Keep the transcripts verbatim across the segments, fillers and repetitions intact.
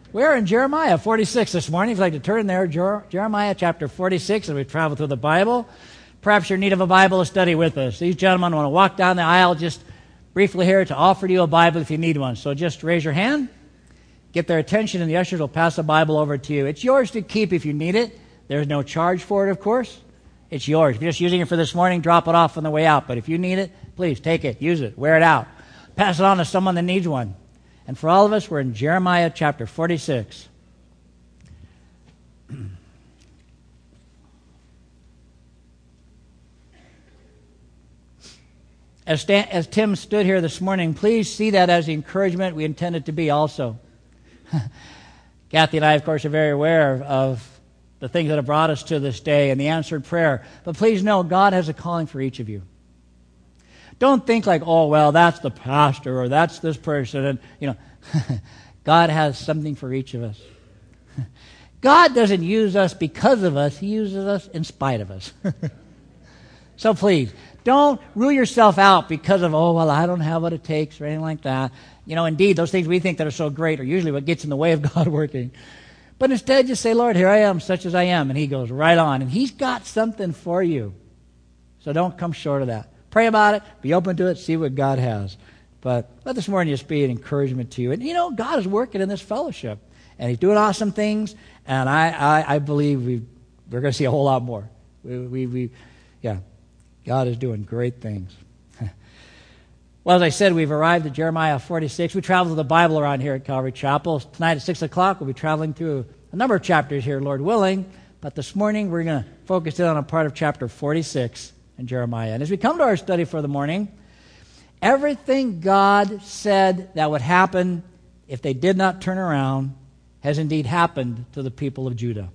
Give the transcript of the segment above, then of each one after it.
We're in Jeremiah forty-six this morning. If you'd like to turn there, Jer- Jeremiah chapter forty-six, as we travel through the Bible. Perhaps you're in need of a Bible to study with us. These gentlemen want to walk down the aisle just briefly here to offer you a Bible if you need one. So just raise your hand, get their attention, and the ushers will pass the Bible over to you. It's yours to keep if you need it. There's no charge for it, of course. It's yours. If you're just using it for this morning, drop it off on the way out. But if you need it, please take it, use it, wear it out. Pass it on to someone that needs one. And for all of us, we're in Jeremiah chapter forty-six. As, Stan, as Tim stood here this morning, please see that as the encouragement we intend it to be also. Kathy and I, of course, are very aware of the things that have brought us to this day and the answered prayer. But please know, God has a calling for each of you. Don't think like, oh, well, that's the pastor or that's this person. And, you know, God has something for each of us. God doesn't use us because of us. He uses us in spite of us. So please, don't rule yourself out because of, oh, well, I don't have what it takes or anything like that. You know, indeed, those things we think that are so great are usually what gets in the way of God working. But instead, just say, Lord, here I am, such as I am. And He goes right on. And He's got something for you. So don't come short of that. Pray about it. Be open to it. See what God has. But let this morning just be an encouragement to you. And, you know, God is working in this fellowship. And He's doing awesome things. And I, I, I believe we we're going to see a whole lot more. We, we, we, yeah, God is doing great things. Well, as I said, we've arrived at Jeremiah forty-six. We travel the Bible around here at Calvary Chapel. Tonight at six o'clock, we'll be traveling through a number of chapters here, Lord willing. But this morning, we're going to focus in on a part of chapter forty-six in Jeremiah. And as we come to our study for the morning, everything God said that would happen if they did not turn around has indeed happened to the people of Judah.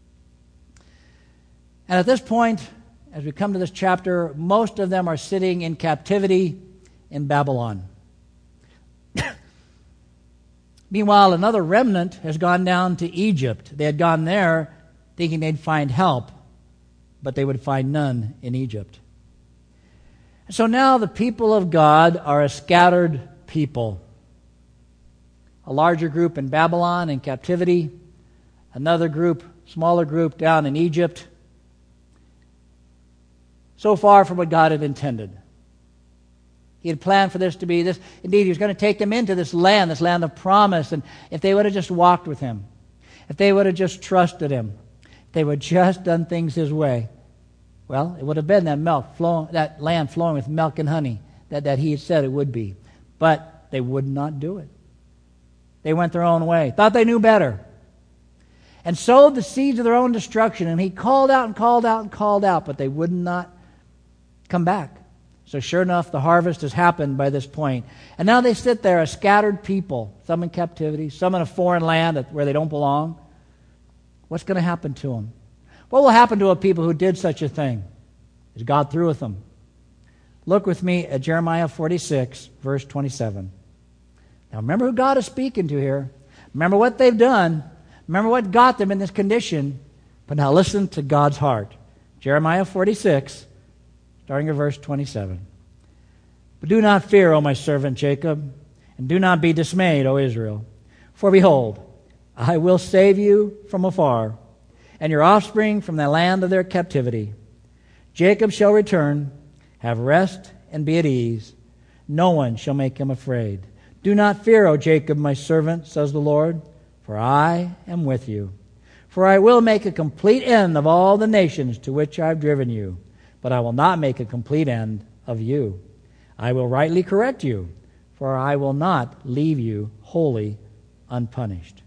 And at this point, as we come to this chapter, most of them are sitting in captivity in Babylon. Meanwhile, another remnant has gone down to Egypt. They had gone there thinking they'd find help, but they would find none in Egypt. So now the people of God are a scattered people. A larger group in Babylon in captivity, another group, smaller group down in Egypt. So far from what God had intended. He had planned for this to be this. Indeed, He was going to take them into this land, this land of promise. And if they would have just walked with Him, if they would have just trusted Him, if they would have just done things His way, well, it would have been that milk flowing, that land flowing with milk and honey that, that He had said it would be. But they would not do it. They went their own way, thought they knew better, and sowed the seeds of their own destruction. And He called out and called out and called out, but they would not come back. So sure enough, the harvest has happened by this point. And now they sit there, a scattered people, some in captivity, some in a foreign land where they don't belong. What's going to happen to them? What will happen to a people who did such a thing? Is God through with them? Look with me at Jeremiah forty-six, verse twenty-seven. Now remember who God is speaking to here. Remember what they've done. Remember what got them in this condition. But now listen to God's heart. Jeremiah forty-six, starting at verse twenty-seven. But do not fear, O my servant Jacob, and do not be dismayed, O Israel. For behold, I will save you from afar, and your offspring from the land of their captivity. Jacob shall return, have rest, and be at ease. No one shall make him afraid. Do not fear, O Jacob, my servant, says the Lord, for I am with you. For I will make a complete end of all the nations to which I have driven you, but I will not make a complete end of you. I will rightly correct you, for I will not leave you wholly unpunished.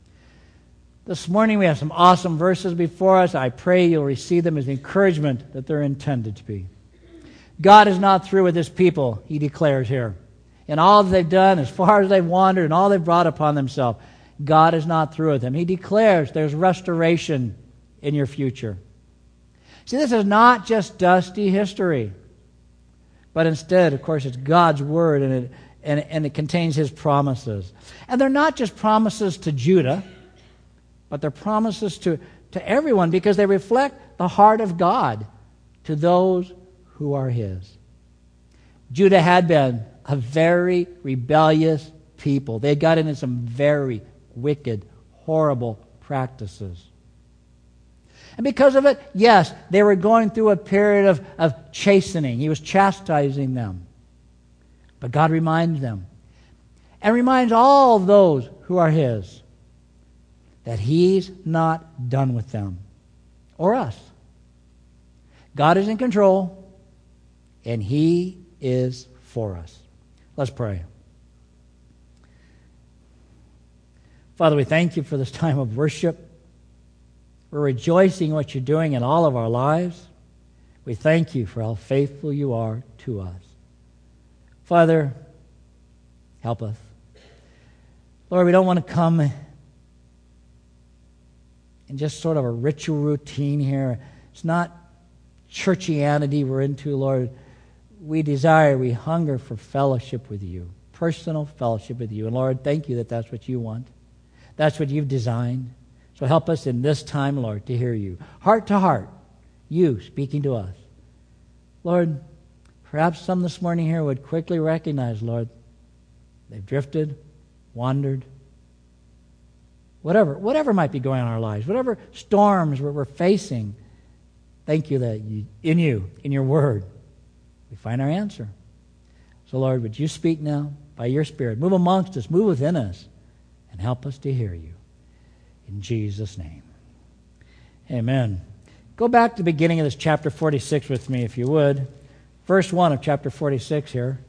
This morning we have some awesome verses before us. I pray you'll receive them as the encouragement that they're intended to be. God is not through with His people, He declares here. In all that they've done, as far as they've wandered, and all they've brought upon themselves, God is not through with them. He declares there's restoration in your future. See, this is not just dusty history, but instead, of course, it's God's Word, and it, and, and it contains His promises. And they're not just promises to Judah, but they're promises to, to everyone, because they reflect the heart of God to those who are His. Judah had been a very rebellious people. They had got into some very wicked, horrible practices. And because of it, yes, they were going through a period of, of chastening. He was chastising them. But God reminds them, and reminds all those who are His, that He's not done with them or us. God is in control, and He is for us. Let's pray. Father, we thank You for this time of worship. We're rejoicing in what You're doing in all of our lives. We thank You for how faithful You are to us. Father, help us. Lord, we don't want to come in just sort of a ritual routine here. It's not churchianity we're into, Lord. We desire, we hunger for fellowship with You, personal fellowship with You. And Lord, thank You that that's what You want. That's what You've designed. So help us in this time, Lord, to hear You. Heart to heart, You speaking to us. Lord, perhaps some this morning here would quickly recognize, Lord, they've drifted, wandered, whatever, whatever might be going on in our lives, whatever storms we're, we're facing. Thank You that you, in You, in Your Word, we find our answer. So, Lord, would You speak now by Your Spirit? Move amongst us, move within us, and help us to hear You. In Jesus' name. Amen. Go back to the beginning of this chapter forty-six with me, if you would. Verse one of chapter forty-six here.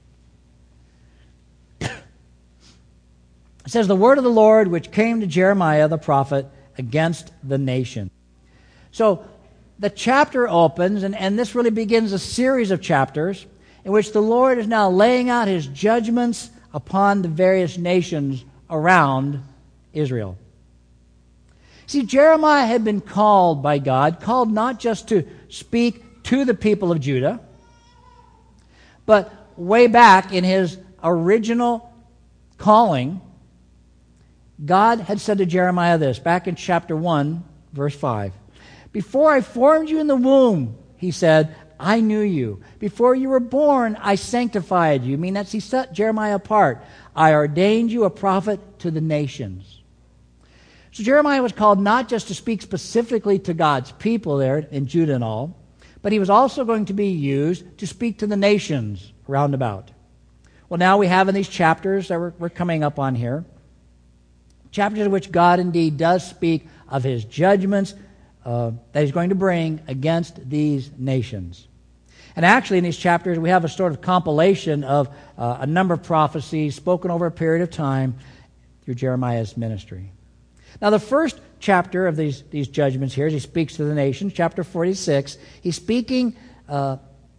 It says, the word of the Lord which came to Jeremiah the prophet against the nation. So, the chapter opens, and, and this really begins a series of chapters in which the Lord is now laying out His judgments upon the various nations around Israel. See, Jeremiah had been called by God, called not just to speak to the people of Judah, but way back in his original calling, God had said to Jeremiah this, back in chapter one, verse five. Before I formed you in the womb, He said, I knew you. Before you were born, I sanctified you. I mean, that's He set Jeremiah apart. I ordained you a prophet to the nations. So Jeremiah was called not just to speak specifically to God's people there in Judah and all, but he was also going to be used to speak to the nations round about. Well, now we have in these chapters that we're, we're coming up on here, chapters in which God indeed does speak of His judgments uh, that He's going to bring against these nations. And actually in these chapters we have a sort of compilation of uh, a number of prophecies spoken over a period of time through Jeremiah's ministry. Now the first chapter of these, these judgments here, as he speaks to the nations, chapter forty-six, he's speaking uh,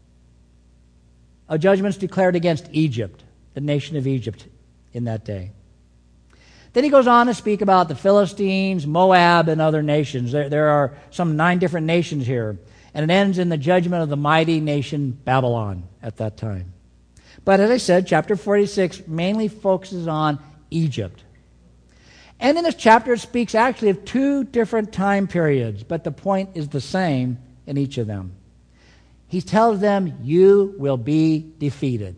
of judgments declared against Egypt, the nation of Egypt in that day. Then he goes on to speak about the Philistines, Moab, and other nations. There, there are some nine different nations here. And it ends in the judgment of the mighty nation Babylon at that time. But as I said, chapter forty-six mainly focuses on Egypt. And in this chapter it speaks actually of two different time periods, but the point is the same in each of them. He tells them, you will be defeated.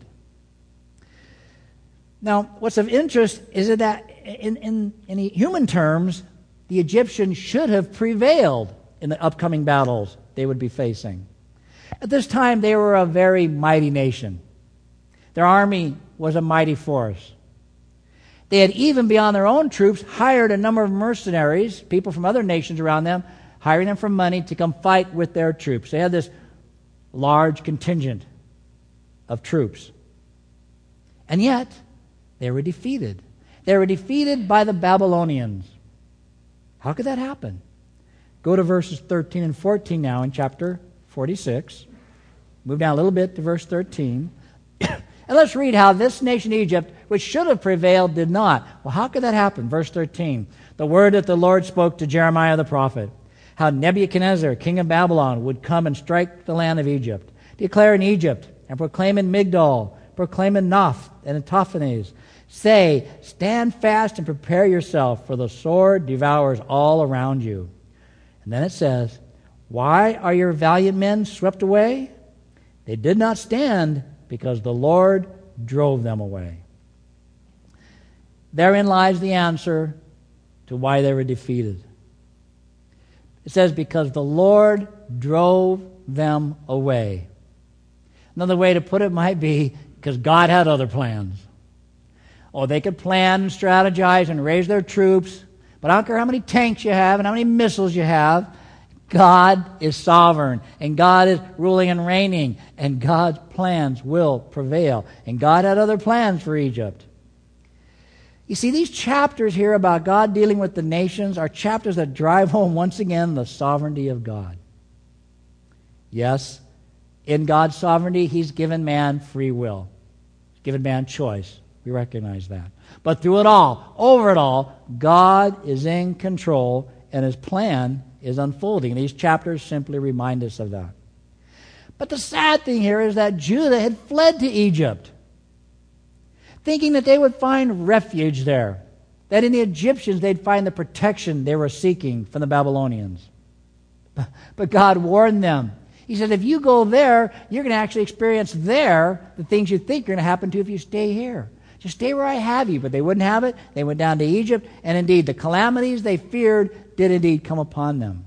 Now, what's of interest is that in, in, in human terms, the Egyptians should have prevailed in the upcoming battles they would be facing. At this time, they were a very mighty nation. Their army was a mighty force. They had, even beyond their own troops, hired a number of mercenaries, people from other nations around them, hiring them for money to come fight with their troops. They had this large contingent of troops. And yet, they were defeated. They were defeated by the Babylonians. How could that happen? Go to verses thirteen and fourteen now in chapter forty-six. Move down a little bit to verse thirteen. And let's read how this nation Egypt, which should have prevailed, did not. Well, how could that happen? Verse thirteen. The word that the Lord spoke to Jeremiah the prophet. How Nebuchadnezzar, king of Babylon, would come and strike the land of Egypt. Declare in Egypt, and proclaim in Migdol, proclaim in Noph and in Tahpanhes. Say, stand fast and prepare yourself, for the sword devours all around you. And then it says, why are your valiant men swept away? They did not stand because the Lord drove them away. Therein lies the answer to why they were defeated. It says, because the Lord drove them away. Another way to put it might be, because God had other plans. Or they could plan and strategize and raise their troops, but I don't care how many tanks you have and how many missiles you have, God is sovereign, and God is ruling and reigning, and God's plans will prevail. And God had other plans for Egypt. You see, these chapters here about God dealing with the nations are chapters that drive home once again the sovereignty of God. Yes, in God's sovereignty, He's given man free will. He's given man choice. We recognize that. But through it all, over it all, God is in control, and His plan is unfolding. These chapters simply remind us of that. But the sad thing here is that Judah had fled to Egypt, thinking that they would find refuge there, that in the Egyptians they'd find the protection they were seeking from the Babylonians. But God warned them. He said, if you go there, you're going to actually experience there the things you think are going to happen to you if you stay here. Just stay where I have you. But they wouldn't have it. They went down to Egypt, and indeed the calamities they feared did indeed come upon them.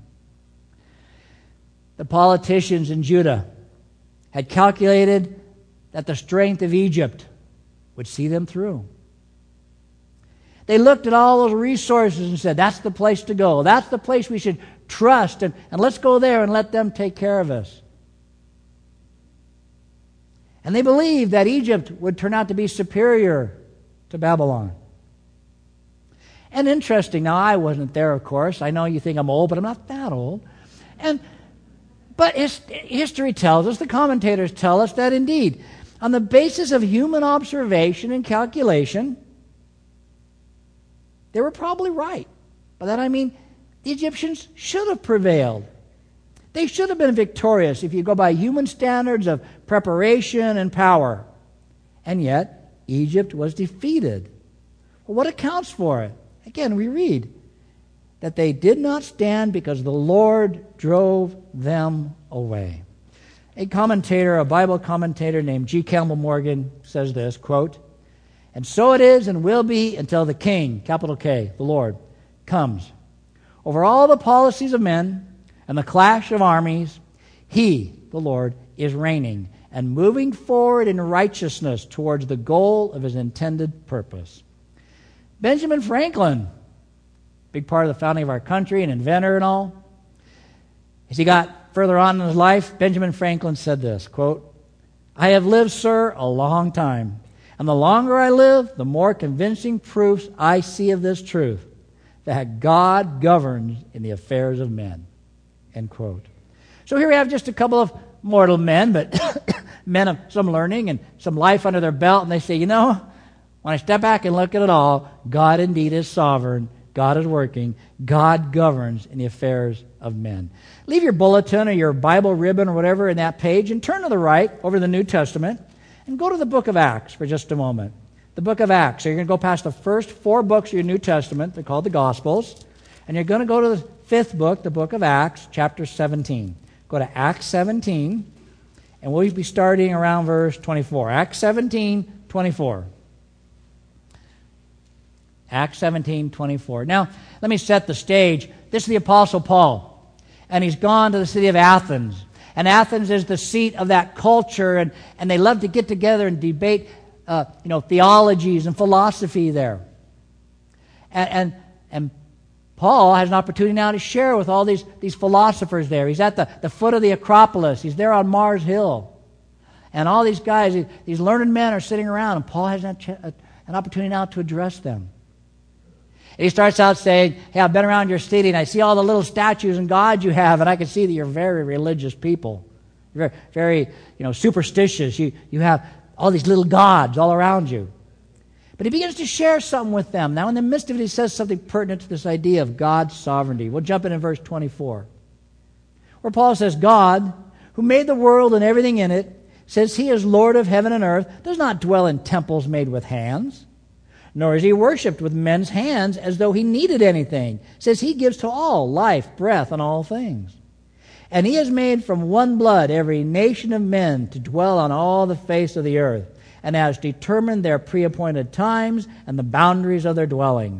The politicians in Judah had calculated that the strength of Egypt would see them through. They looked at all those resources and said, that's the place to go. That's the place we should trust, and, and let's go there and let them take care of us. And they believed that Egypt would turn out to be superior to Babylon. And interesting, now I wasn't there, of course. I know you think I'm old, but I'm not that old. And But his, history tells us, the commentators tell us that indeed, on the basis of human observation and calculation, they were probably right. By that I mean, the Egyptians should have prevailed. They should have been victorious if you go by human standards of preparation and power. And yet, Egypt was defeated. Well, what accounts for it? Again, we read that they did not stand because the Lord drove them away. A commentator, a Bible commentator named G. Campbell Morgan says this, quote, and so it is and will be until the King, capital K, the Lord, comes. Over all the policies of men and the clash of armies, He, the Lord, is reigning and moving forward in righteousness towards the goal of His intended purpose. Benjamin Franklin, big part of the founding of our country, an inventor and all, as he got further on in his life, Benjamin Franklin said this, quote, I have lived, sir, a long time, and the longer I live, the more convincing proofs I see of this truth, that God governs in the affairs of men. End quote. So here we have just a couple of mortal men, but men of some learning and some life under their belt, and they say, you know, when I step back and look at it all, God indeed is sovereign, God is working, God governs in the affairs of men. Leave your bulletin or your Bible ribbon or whatever in that page and turn to the right over the New Testament and go to the book of Acts for just a moment. The book of Acts. So you're going to go past the first four books of your New Testament. They're called the Gospels. And you're going to go to the fifth book, the book of Acts, chapter seventeen. Go to Acts seventeen, and we'll be starting around verse twenty-four. Acts seventeen, twenty-four. Acts seventeen, twenty-four. Now, let me set the stage. This is the Apostle Paul, and he's gone to the city of Athens. And Athens is the seat of that culture, and, and they love to get together and debate uh, you know, theologies and philosophy there. And, and, and Paul has an opportunity now to share with all these, these philosophers there. He's at the, the foot of the Acropolis. He's there on Mars Hill. And all these guys, these learned men are sitting around, and Paul has an, an opportunity now to address them. And he starts out saying, hey, I've been around your city, and I see all the little statues and gods you have, and I can see that you're very religious people. You're very, very you know, superstitious. You, you have all these little gods all around you. But he begins to share something with them. Now, in the midst of it, he says something pertinent to this idea of God's sovereignty. We'll jump in in verse twenty-four, where Paul says, God, who made the world and everything in it, says He is Lord of heaven and earth, does not dwell in temples made with hands, nor is He worshipped with men's hands as though He needed anything. Says He gives to all life, breath, and all things. And He has made from one blood every nation of men to dwell on all the face of the earth, and has determined their pre-appointed times and the boundaries of their dwellings,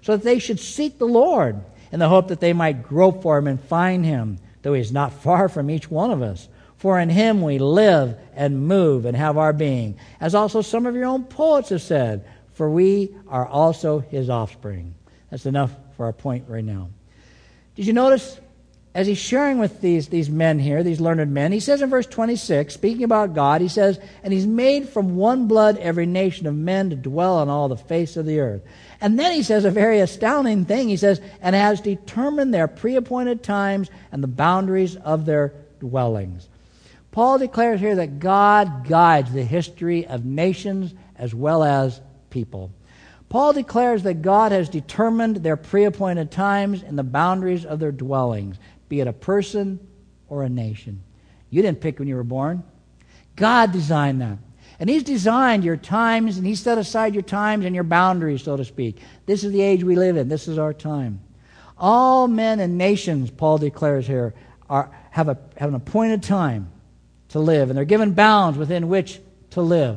so that they should seek the Lord, in the hope that they might grope for him and find him, though he is not far from each one of us. For in him we live and move and have our being, as also some of your own poets have said, for we are also his offspring. That's enough for our point right now. Did you notice, as he's sharing with these, these men here, these learned men, he says in verse twenty-six, speaking about God, he says, and he's made from one blood every nation of men to dwell on all the face of the earth. And then he says a very astounding thing. He says, and has determined their pre-appointed times and the boundaries of their dwellings. Paul declares here that God guides the history of nations as well as people. Paul declares that God has determined their pre-appointed times and the boundaries of their dwellings, be it a person or a nation. You didn't pick when you were born. God designed that. And he's designed your times, and he set aside your times and your boundaries, so to speak. This is the age we live in. This is our time. All men and nations, Paul declares here, are, have, a, have an appointed time to live, and they're given bounds within which to live.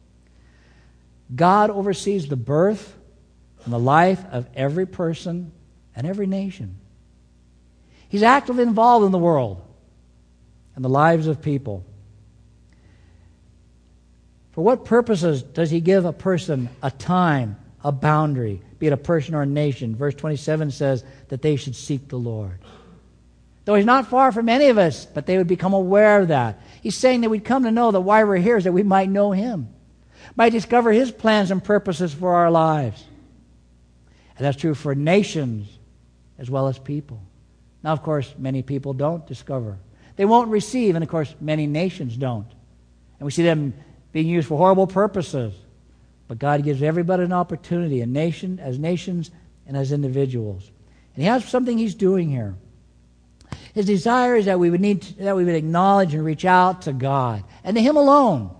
God oversees the birth and the life of every person and every nation. He's actively involved in the world and the lives of people. For what purposes does he give a person a time, a boundary, be it a person or a nation? Verse twenty-seven says that they should seek the Lord. Though he's not far from any of us, but they would become aware of that. He's saying that we'd come to know that why we're here is that we might know him, might discover his plans and purposes for our lives. And that's true for nations as well as people. Now, of course, many people don't discover. They won't receive, and of course, many nations don't. And we see them being used for horrible purposes. But God gives everybody an opportunity, a nation, as nations and as individuals. And he has something he's doing here. His desire is that we would need to, that we would acknowledge and reach out to God and to him alone.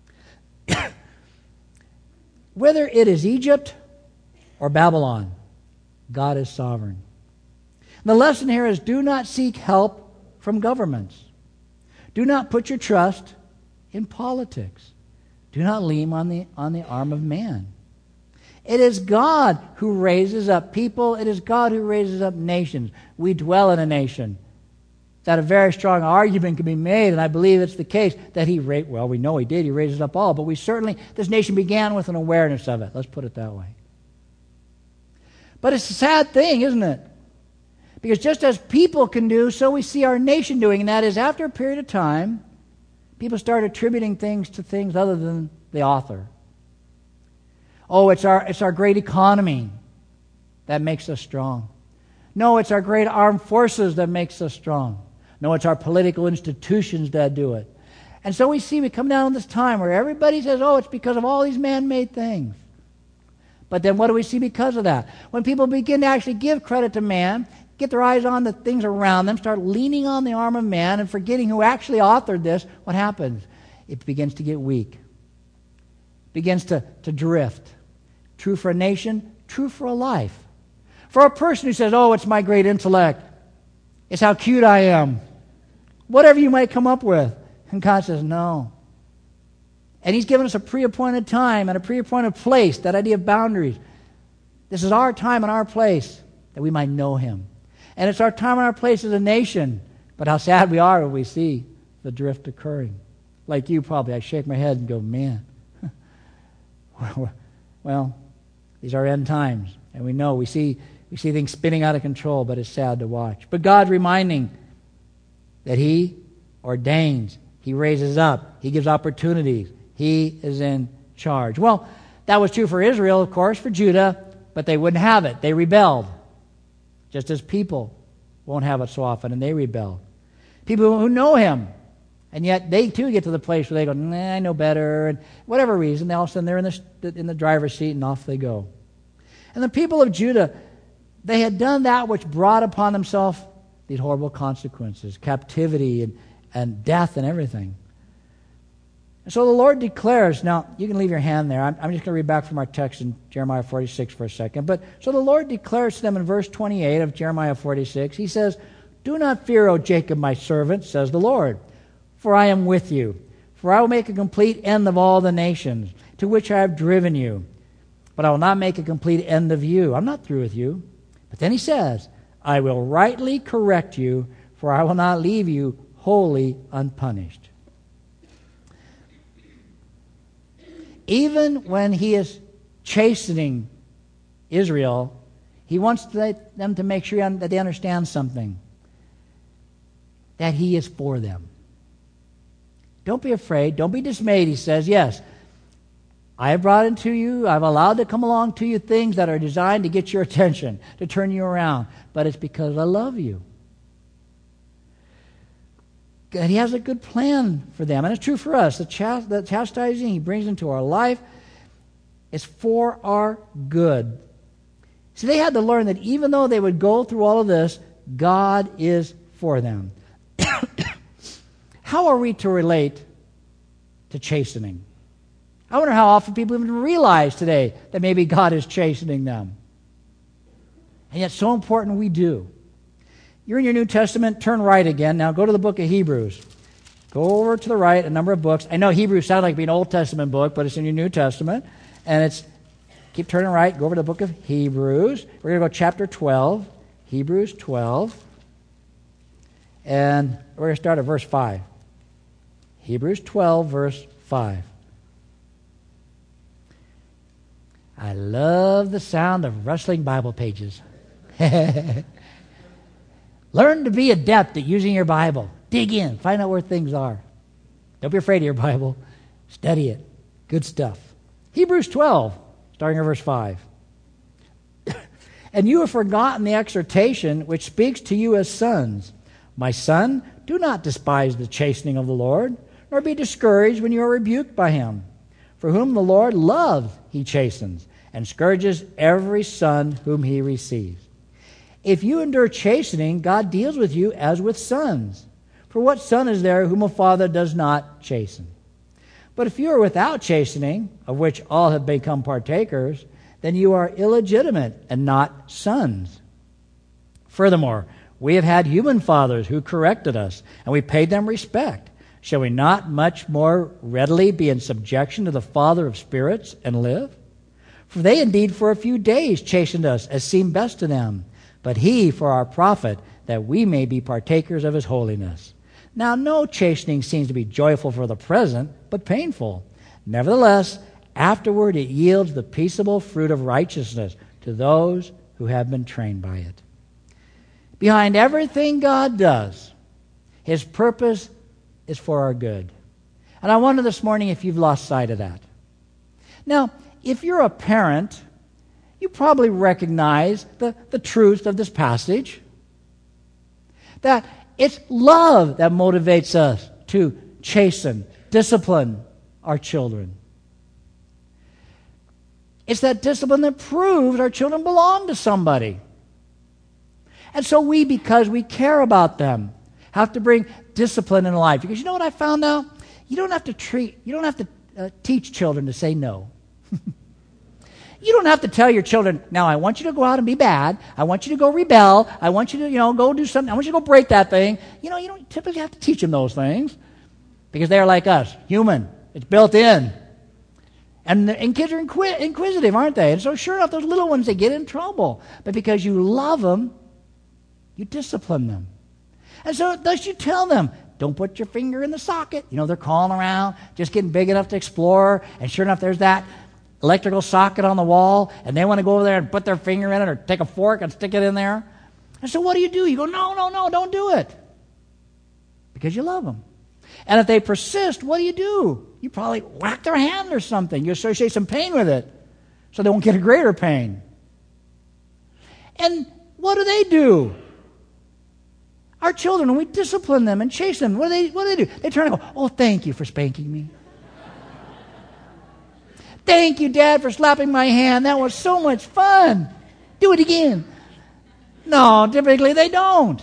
Whether it is Egypt or Babylon, God is sovereign. The lesson here is do not seek help from governments. Do not put your trust in politics. Do not lean on the, on the arm of man. It is God who raises up people. It is God who raises up nations. We dwell in a nation. That a very strong argument can be made, and I believe it's the case, that he, ra- well, we know he did. He raises up all, but we certainly, this nation began with an awareness of it. Let's put it that way. But it's a sad thing, isn't it? Because just as people can do, so we see our nation doing, and that is after a period of time, people start attributing things to things other than the author. Oh, it's our, it's our great economy that makes us strong. No, it's our great armed forces that makes us strong. No, it's our political institutions that do it. And so we see, we come down to this time where everybody says, oh, it's because of all these man-made things. But then what do we see because of that? When people begin to actually give credit to man, get their eyes on the things around them, start leaning on the arm of man and forgetting who actually authored this, what happens? It begins to get weak. It begins to, to drift. True for a nation, true for a life. For a person who says, oh, it's my great intellect, it's how cute I am, whatever you might come up with. And God says, no. And he's given us a pre-appointed time and a pre-appointed place, that idea of boundaries. This is our time and our place that we might know him. And it's our time and our place as a nation. But how sad we are when we see the drift occurring. Like you probably, I shake my head and go, man. Well, these are end times. And we know, we see, we see things spinning out of control, but it's sad to watch. But God's reminding that he ordains, he raises up, he gives opportunities, he is in charge. Well, that was true for Israel, of course, for Judah, but they wouldn't have it. They rebelled. Just as people won't have it so often, and they rebel. People who know him, and yet they too get to the place where they go, nah, I know better, and whatever reason, all of a sudden they're in the, in the driver's seat and off they go. And the people of Judah, they had done that which brought upon themselves these horrible consequences, captivity and, and death and everything. And so the Lord declares, now you can leave your hand there. I'm, I'm just going to read back from our text in Jeremiah forty-six for a second. But so the Lord declares to them in verse twenty-eight of Jeremiah forty-six, he says, do not fear, O Jacob, my servant, says the Lord, for I am with you. For I will make a complete end of all the nations to which I have driven you. but I will not make a complete end of you. I'm not through with you. But then he says, I will rightly correct you, for I will not leave you wholly unpunished. Even when he is chastening Israel, he wants them to make sure that they understand something, that he is for them. Don't be afraid. Don't be dismayed, he says. Yes, I have brought into you, I've allowed to come along to you things that are designed to get your attention, to turn you around. But it's because I love you. And he has a good plan for them. And it's true for us. The, chast- the chastising he brings into our life is for our good. See, they had to learn that even though they would go through all of this, God is for them. How are we to relate to chastening? I wonder how often people even realize today that maybe God is chastening them. And yet so important we do. You're in your New Testament, turn right again. Now go to the book of Hebrews. Go over to the right, a number of books. I know Hebrews sounds like being an Old Testament book, but it's in your New Testament. And it's, keep turning right, go over to the book of Hebrews. We're going to go chapter twelve, Hebrews twelve. And we're going to start at verse five. Hebrews twelve, verse five. I love the sound of rustling Bible pages. Learn to be adept at using your Bible. Dig in. Find out where things are. Don't be afraid of your Bible. Study it. Good stuff. Hebrews twelve, starting at verse five. And you have forgotten the exhortation which speaks to you as sons. My son, do not despise the chastening of the Lord, nor be discouraged when you are rebuked by him. For whom the Lord loves, he chastens, and scourges every son whom he receives. If you endure chastening, God deals with you as with sons. For what son is there whom a father does not chasten? But if you are without chastening, of which all have become partakers, then you are illegitimate and not sons. Furthermore, we have had human fathers who corrected us, and we paid them respect. Shall we not much more readily be in subjection to the Father of spirits and live? For they indeed for a few days chastened us as seemed best to them, but he for our profit, that we may be partakers of his holiness. Now no chastening seems to be joyful for the present, but painful. Nevertheless, afterward it yields the peaceable fruit of righteousness to those who have been trained by it. Behind everything God does, his purpose is for our good. And I wonder this morning if you've lost sight of that. Now, if you're a parent, you probably recognize the, the truth of this passage. That it's love that motivates us to chasten, discipline our children. It's that discipline that proves our children belong to somebody. And so we, because we care about them, have to bring discipline in life. Because you know what I found out? You don't have to treat, you don't have to uh, teach children to say no. You don't have to tell your children, now I want you to go out and be bad. I want you to go rebel. I want you to, you know, go do something. I want you to go break that thing. You know, you don't typically have to teach them those things because they're like us, human. It's built in. And, the, and kids are inquis- inquisitive, aren't they? And so sure enough, those little ones, they get in trouble. But because you love them, you discipline them. And so thus you tell them, don't put your finger in the socket. You know, they're crawling around, just getting big enough to explore. And sure enough, there's that electrical socket on the wall, and they want to go over there and put their finger in it or take a fork and stick it in there. And so what do you do? You go, no, no, no, don't do it. Because you love them. And if they persist, what do you do? You probably whack their hand or something. You associate some pain with it so they won't get a greater pain. And what do they do? Our children, when we discipline them and chase them, what do they, what do they do? They turn and go, oh, thank you for spanking me. Thank you, Dad, for slapping my hand. That was so much fun. Do it again. No, typically they don't.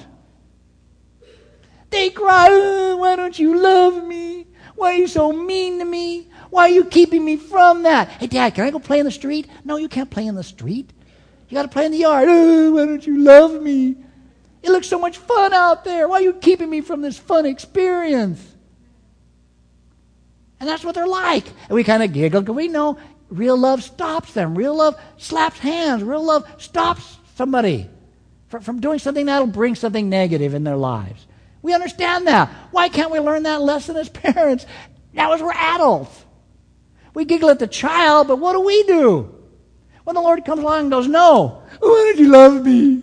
They cry, oh, why don't you love me? Why are you so mean to me? Why are you keeping me from that? Hey, Dad, can I go play in the street? No, you can't play in the street. You got to play in the yard. Oh, why don't you love me? It looks so much fun out there. Why are you keeping me from this fun experience? And that's what they're like. And we kind of giggle because we know Real love stops them. Real love slaps hands. Real love stops somebody from, from doing something that'll bring something negative in their lives. We understand that. Why can't we learn that lesson as parents? Now as we're adults. We giggle at the child, but what do we do? When the Lord comes along and goes, no, why did you love me?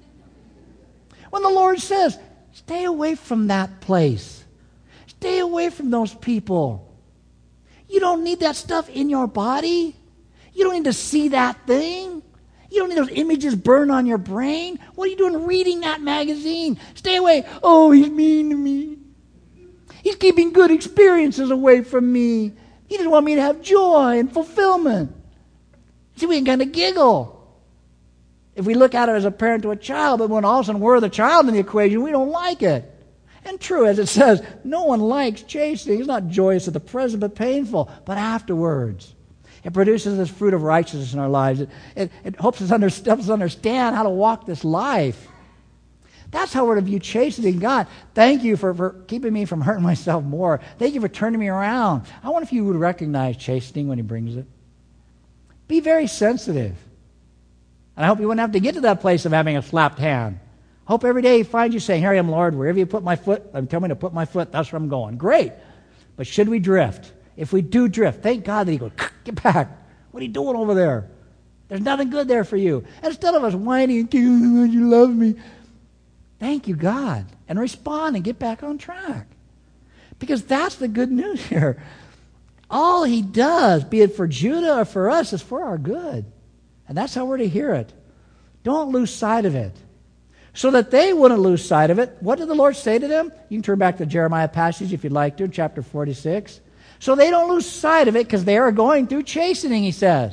When the Lord says, stay away from that place. Stay away from those people. You don't need that stuff in your body. You don't need to see that thing. You don't need those images burned on your brain. What are you doing reading that magazine? Stay away. Oh, he's mean to me. He's keeping good experiences away from me. He doesn't want me to have joy and fulfillment. See, we can kind of giggle if we look at it as a parent to a child, but when all of a sudden we're the child in the equation, we don't like it. And true, as it says, no one likes chastening. It's not joyous at the present, but painful. But afterwards, it produces this fruit of righteousness in our lives. It, it, it helps, us under, helps us understand how to walk this life. That's how we're to view chastening. God, thank you for, for keeping me from hurting myself more. Thank you for turning me around. I wonder if you would recognize chastening when he brings it. Be very sensitive. And I hope you wouldn't have to get to that place of having a slapped hand. I hope every day you find you saying, here I am, Lord, wherever you put my foot, um, tell me to put my foot, that's where I'm going. Great. But should we drift? If we do drift, thank God that he goes, get back. What are you doing over there? There's nothing good there for you. And instead of us whining and saying, you love me, thank you, God, and respond and get back on track. Because that's the good news here. All he does, be it for Judah or for us, is for our good. And that's how we're to hear it. Don't lose sight of it. So that they wouldn't lose sight of it, what did the Lord say to them? You can turn back to the Jeremiah passage if you'd like to, chapter forty-six. So they don't lose sight of it because they are going through chastening, he says.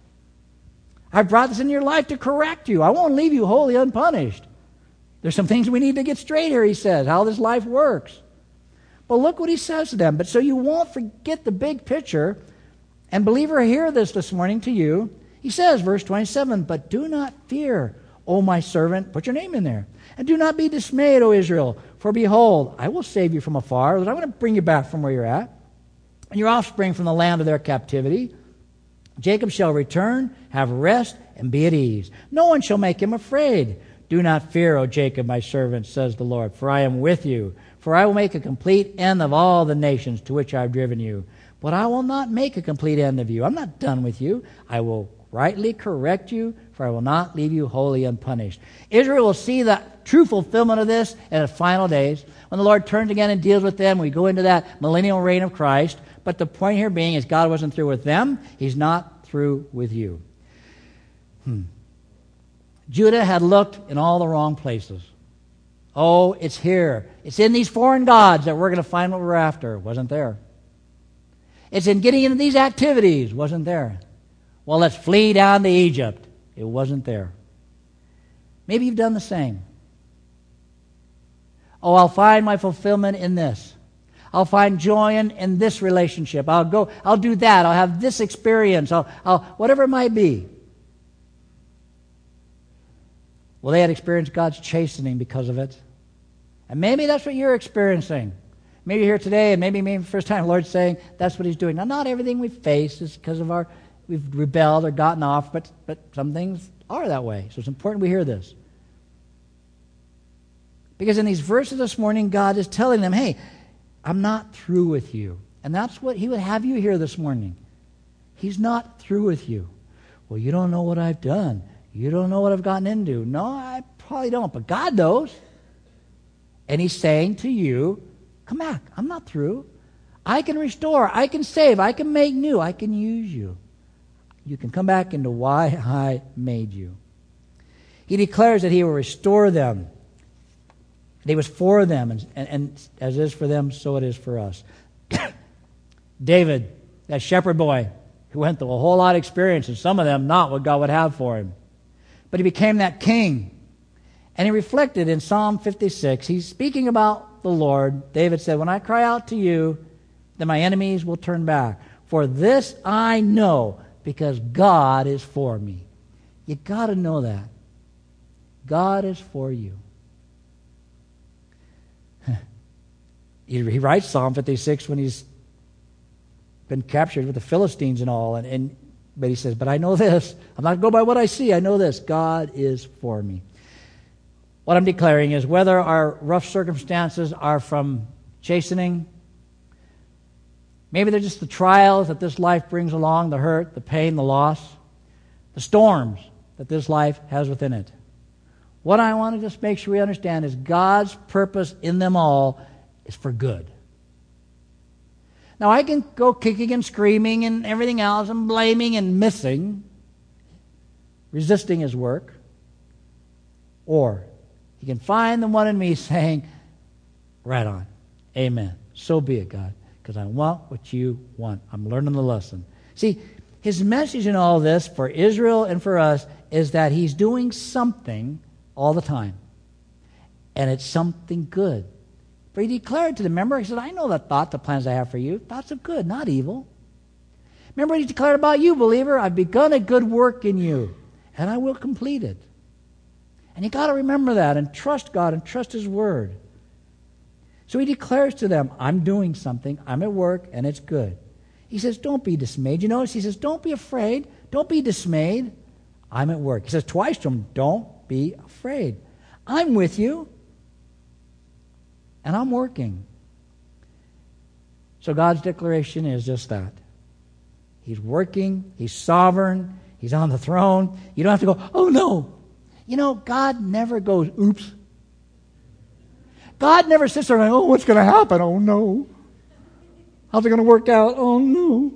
I brought this into your life to correct you. I won't leave you wholly unpunished. There's some things we need to get straight here, he says, how this life works. But look what he says to them. But so you won't forget the big picture, and believer, hear this this morning to you. He says, verse twenty-seven, but do not fear, O my servant, put your name in there. And do not be dismayed, O Israel, for behold, I will save you from afar. I'm going to bring you back from where you're at, and your offspring from the land of their captivity. Jacob shall return, have rest, and be at ease. No one shall make him afraid. Do not fear, O Jacob, my servant, says the Lord, for I am with you. For I will make a complete end of all the nations to which I have driven you. But I will not make a complete end of you. I'm not done with you. I will rightly correct you, for I will not leave you wholly unpunished. Israel will see the true fulfillment of this in the final days, when the Lord turns again and deals with them. We go into that millennial reign of Christ. But the point here being is God wasn't through with them. He's not through with you. Hmm. Judah had looked in all the wrong places. Oh, it's here. It's in these foreign gods that we're going to find what we're after. It wasn't there. It's in getting into these activities. It wasn't there. Well, let's flee down to Egypt. It wasn't there. Maybe you've done the same. Oh, I'll find my fulfillment in this. I'll find joy in, in this relationship. I'll go, I'll do that. I'll have this experience. I'll, I'll, whatever it might be. Well, they had experienced God's chastening because of it. And maybe that's what you're experiencing. Maybe you're here today, and maybe maybe the first time the Lord's saying that's what he's doing. Now, not everything we face is because of our, we've rebelled or gotten off, but, but some things are that way. So it's important we hear this. Because in these verses this morning, God is telling them, hey, I'm not through with you. And that's what he would have you hear this morning. He's not through with you. Well, you don't know what I've done. You don't know what I've gotten into. No, I probably don't, but God knows. And he's saying to you, come back. I'm not through. I can restore. I can save. I can make new. I can use you. You can come back into why I made you. He declares that he will restore them. That he was for them, and, and, and as it is for them, so it is for us. David, that shepherd boy, who went through a whole lot of experience, and some of them not what God would have for him. But he became that king. And he reflected in Psalm fifty-six. He's speaking about the Lord. David said, when I cry out to you, then my enemies will turn back. For this I know, because God is for me. You got to know that. God is for you. He writes Psalm fifty-six when he's been captured with the Philistines and all. And, and But he says, but I know this. I'm not going by what I see. I know this. God is for me. What I'm declaring is whether our rough circumstances are from chastening, maybe they're just the trials that this life brings along, the hurt, the pain, the loss, the storms that this life has within it. What I want to just make sure we understand is God's purpose in them all is for good. Now, I can go kicking and screaming and everything else and blaming and missing, resisting His work. Or He can find the one in me saying, right on, amen, so be it, God, because I want what you want. I'm learning the lesson. See, His message in all this for Israel and for us is that He's doing something all the time. And it's something good. For He declared to them, remember, He said, I know the thought, the plans I have for you, thoughts of good, not evil. Remember He declared about you, believer, I've begun a good work in you, and I will complete it. And you got to remember that and trust God and trust His Word. So He declares to them, I'm doing something, I'm at work, and it's good. He says, don't be dismayed. You notice He says, don't be afraid, don't be dismayed. I'm at work. He says twice to them, don't be afraid. I'm with you. And I'm working. So God's declaration is just that. He's working. He's sovereign. He's on the throne. You don't have to go, oh no. You know, God never goes, oops. God never sits there and, oh, what's going to happen? Oh no. How's it going to work out? Oh no.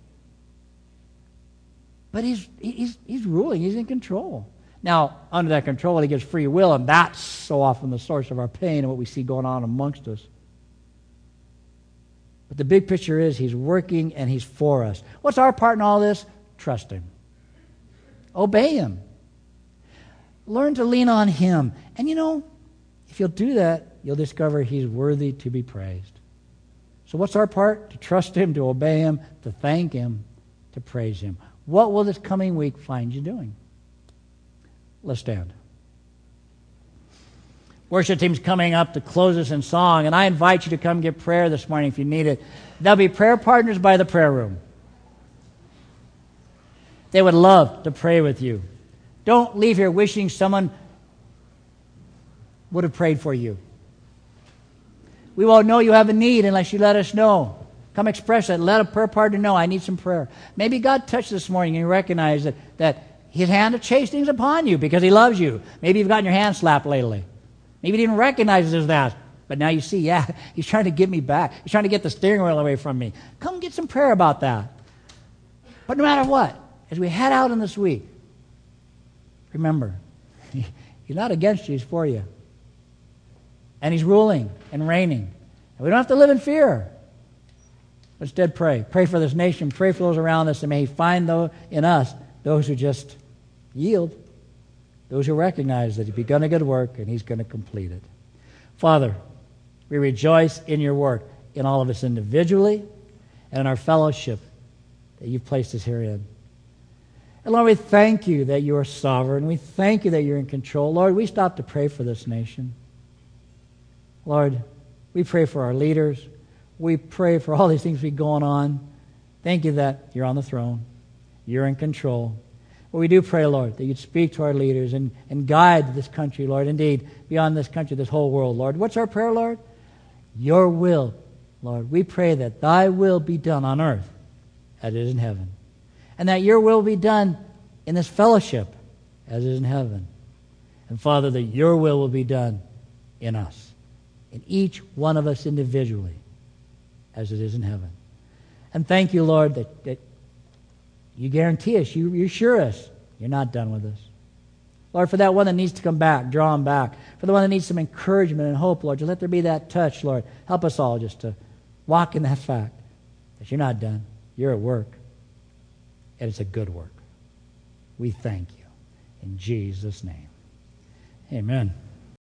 But he's, he's, he's ruling. He's in control. Now, under that control, He gives free will, and that's so often the source of our pain and what we see going on amongst us. But the big picture is He's working and He's for us. What's our part in all this? Trust Him. Obey Him. Learn to lean on Him. And you know, if you'll do that, you'll discover He's worthy to be praised. So what's our part? To trust Him, to obey Him, to thank Him, to praise Him. What will this coming week find you doing? Let's stand. Worship team's coming up to close us in song, and I invite you to come get prayer this morning if you need it. There'll be prayer partners by the prayer room. They would love to pray with you. Don't leave here wishing someone would have prayed for you. We won't know you have a need unless you let us know. Come express it. Let a prayer partner know, I need some prayer. Maybe God touched this morning and you recognize that, that His hand of chastening is upon you because He loves you. Maybe you've gotten your hand slapped lately. Maybe you didn't recognize it as that. But now you see, yeah, He's trying to get me back. He's trying to get the steering wheel away from me. Come get some prayer about that. But no matter what, as we head out in this week, remember, He's not against you, He's for you. And He's ruling and reigning. And we don't have to live in fear. Instead, pray. Pray for this nation. Pray for those around us. And may He find those in us those who just yield. Those who recognize that He's begun a good work and He's going to complete it. Father, we rejoice in Your work in all of us individually and in our fellowship that You've placed us herein. And Lord, we thank You that You are sovereign. We thank You that You're in control. Lord, we stop to pray for this nation. Lord, we pray for our leaders. We pray for all these things be going on. Thank You that You're on the throne. You're in control. But we do pray, Lord, that You'd speak to our leaders and, and guide this country, Lord. Indeed, beyond this country, this whole world, Lord. What's our prayer, Lord? Your will, Lord. We pray that Thy will be done on earth as it is in heaven. And that Your will be done in this fellowship as it is in heaven. And Father, that Your will will be done in us, in each one of us individually, as it is in heaven. And thank You, Lord, that, that You guarantee us, you, you assure us, You're not done with us. Lord, for that one that needs to come back, draw them back. For the one that needs some encouragement and hope, Lord, just let there be that touch, Lord. Help us all just to walk in that fact that You're not done. You're at work. And it's a good work. We thank You. In Jesus' name. Amen.